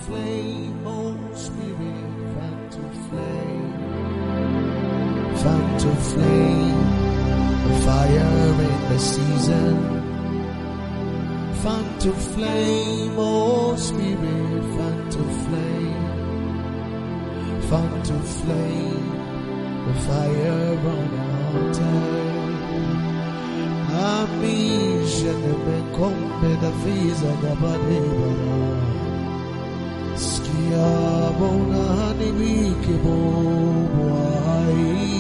flame, oh Spirit, fan to flame, fan to flame, the fire in the season. Fan to flame, oh Spirit, fan to flame, fan to flame, the fire on our altar. Ami je ne me combe da visa da badebara. Skia bona ni wiki bo boai.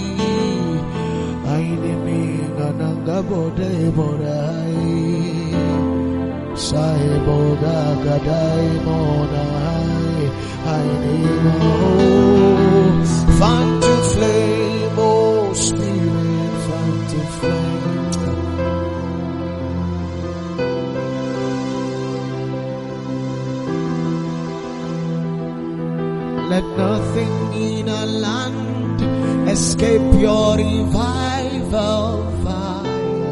Aine mi gananga bode borai. Sai boda gadai monai. Aine no. Fan to flame, oh Spirit, fan to flame. Let nothing in our land escape your revival fire.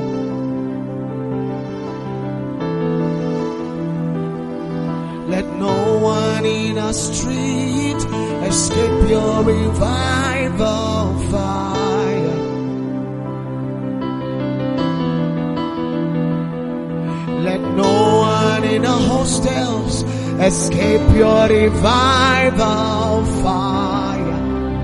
Let no one in our street escape your revival fire. Let no one in our hostels escape your revival fire.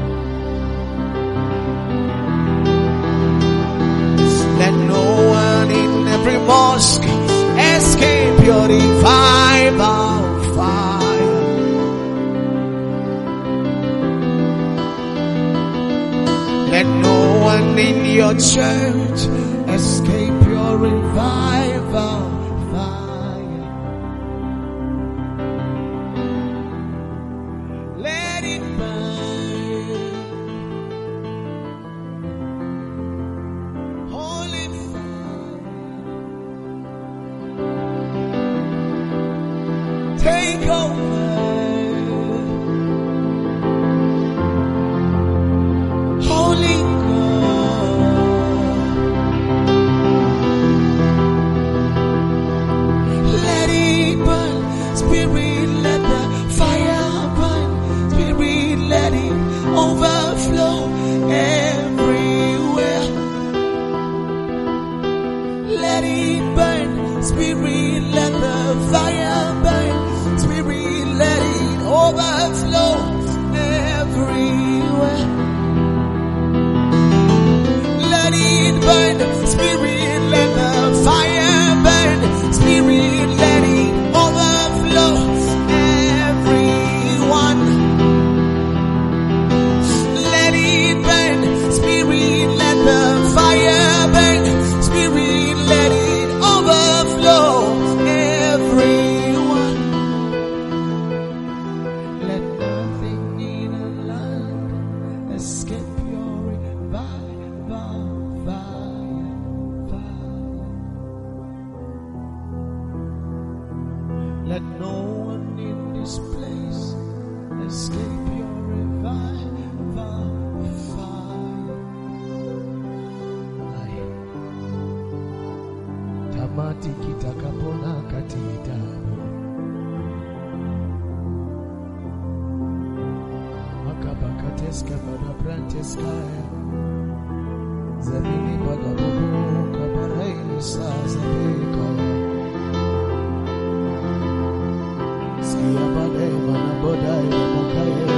Let no one in every mosque escape your revival fire. Let no one in your church escape your revival fire. Take over, Holy God. Let it burn, Spirit, let the fire burn. Spirit, let it overflow everywhere. Let it burn, Spirit, let the fire burn. Spirit, let it overflow everywhere. Let it burn, Spirit, let the fire burn. Spirit, let it overflow everyone. Let it burn, Spirit, let the fire burn. Spirit, let it overflow everyone. Let nothing in a land escape your revival fire. Let no one in this place escape your revival fire. Tamati kitakapona katitabu. Makabakateska badabranteska. Zabini bagabubu kabareini sazabeka. Skia bade manabodai manakaye.